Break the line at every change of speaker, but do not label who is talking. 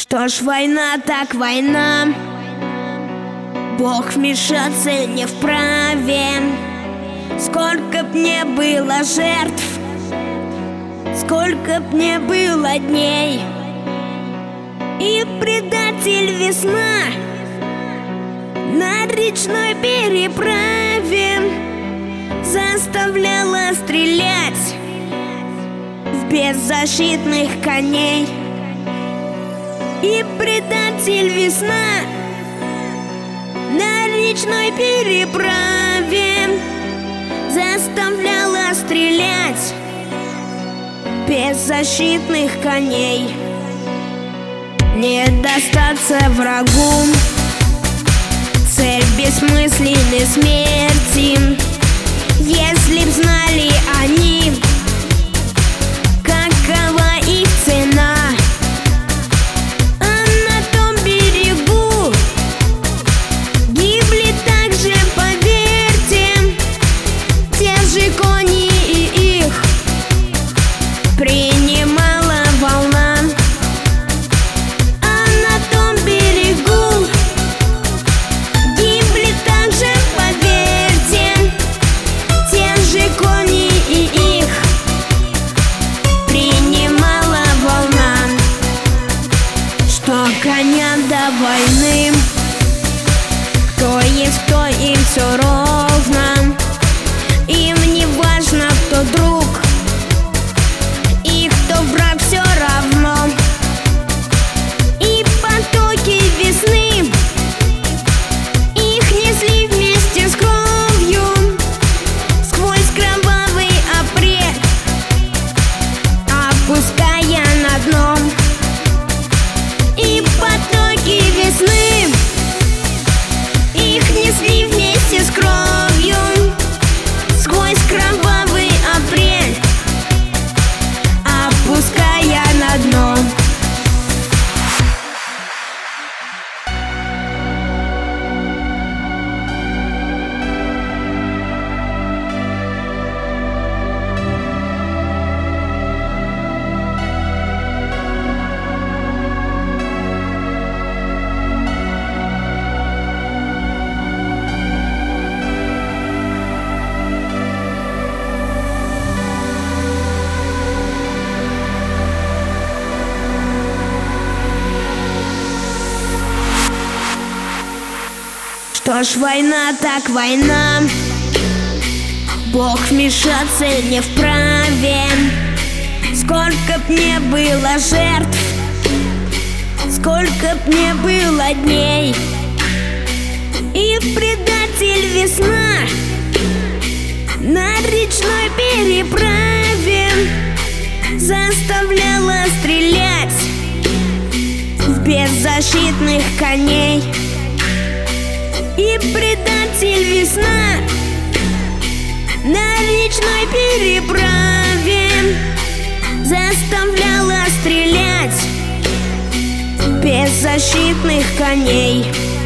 Что ж, война так война, Бог вмешаться не вправе. Сколько б не было жертв, сколько б не было дней, и предатель весна на речной переправе заставляла стрелять в беззащитных коней. И предатель весна на речной переправе заставляла стрелять беззащитных коней. Не достаться врагу, цель бессмысленной смерти. Если б знали они, какова их цена, а на том берегу гибли также, поверьте, те же кони, и их принимала волна. А на том берегу гибли также, поверьте, те же кони, и их принимала волна. Что коня до войны, кто есть кто, им все ровно. Им не важно, кто друг и кто враг, все равно. И потоки весны их несли вместе с кровью сквозь кровавый апрель, опуская на дно. И потоки весны их несли вместе с кровью сквозь кровавый апрель, опуская на дно. Что ж, война так война, Бог вмешаться не вправе. Сколько б не было жертв, сколько б не было дней, и предатель весна на речной переправе заставляла стрелять в беззащитных коней. И предатель весна на речной переправе заставляла стрелять беззащитных коней.